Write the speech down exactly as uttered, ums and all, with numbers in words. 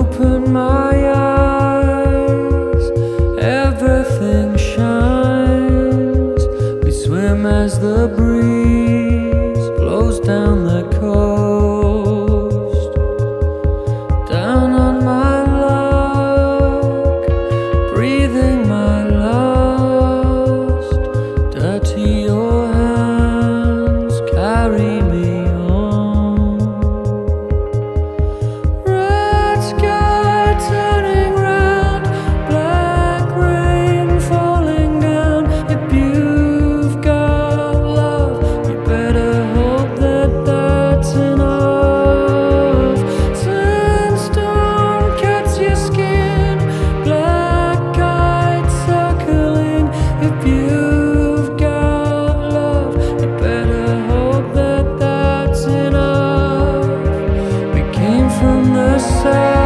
open my eyes, everything shines. We swim as the breeze blows down the coast. Down on my luck, breathing my lust. Dirty your hands, carry me home. Red sky turning round, black rain falling down. If you've got love, you better hope that that's enough. Sandstone cuts your skin, black kite circling. If you've got love, you better hope that that's enough. We came from the south.